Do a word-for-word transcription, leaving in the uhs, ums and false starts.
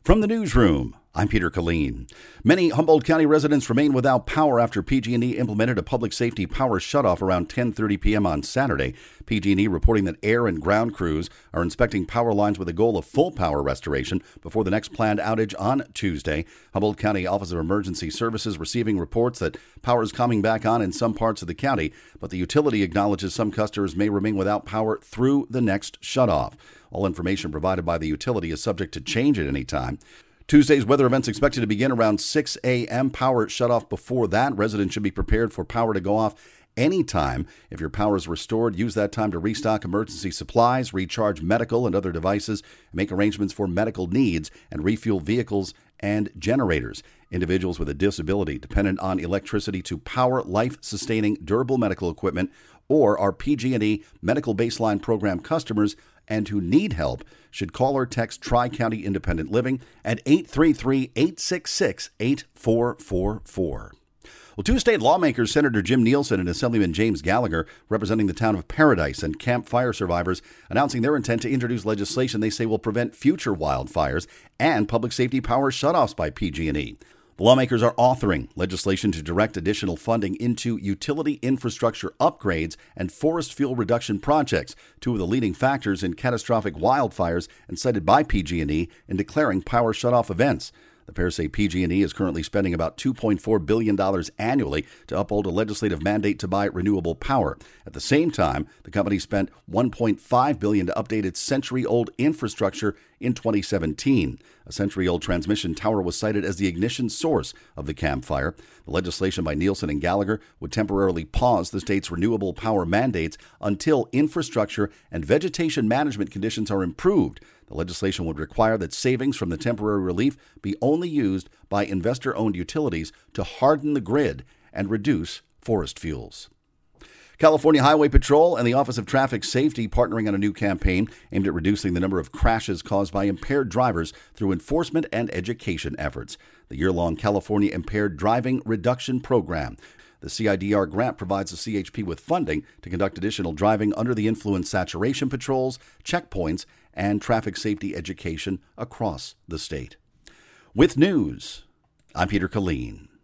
From the newsroom, I'm Peter Killeen. Many Humboldt County residents remain without power after P G and E implemented a public safety power shutoff around ten thirty p.m. on Saturday. P G and E reporting that air and ground crews are inspecting power lines with a goal of full power restoration before the next planned outage on Tuesday. Humboldt County Office of Emergency Services receiving reports that power is coming back on in some parts of the county, but the utility acknowledges some customers may remain without power through the next shutoff. All information provided by the utility is subject to change at any time. Tuesday's weather events expected to begin around six a.m. Power shut off before that. Residents should be prepared for power to go off anytime. If your power is restored, use that time to restock emergency supplies, recharge medical and other devices, make arrangements for medical needs, and refuel vehicles and generators. Individuals with a disability dependent on electricity to power life-sustaining durable medical equipment or are P G and E Medical Baseline Program customers and who need help should call or text Tri-County Independent Living at eight three three, eight six six, eight four four four. Well, two state lawmakers, Senator Jim Nielsen and Assemblyman James Gallagher, representing the town of Paradise and Camp Fire survivors, announcing their intent to introduce legislation they say will prevent future wildfires and public safety power shutoffs by P G and E. The lawmakers are authoring legislation to direct additional funding into utility infrastructure upgrades and forest fuel reduction projects, two of the leading factors in catastrophic wildfires and cited by P G and E in declaring power shutoff events. The pair say P G and E is currently spending about two point four billion dollars annually to uphold a legislative mandate to buy renewable power. At the same time, the company spent one point five billion dollars to update its century-old infrastructure in twenty seventeen. A century-old transmission tower was cited as the ignition source of the Camp Fire. The legislation by Nielsen and Gallagher would temporarily pause the state's renewable power mandates until infrastructure and vegetation management conditions are improved. The legislation would require that savings from the temporary relief be only used by investor-owned utilities to harden the grid and reduce forest fuels. California Highway Patrol and the Office of Traffic Safety partnering on a new campaign aimed at reducing the number of crashes caused by impaired drivers through enforcement and education efforts. The year-long California Impaired Driving Reduction Program. The C I D R grant provides the C H P with funding to conduct additional driving under the influence saturation patrols, checkpoints, and traffic safety education across the state. With news, I'm Peter Killeen.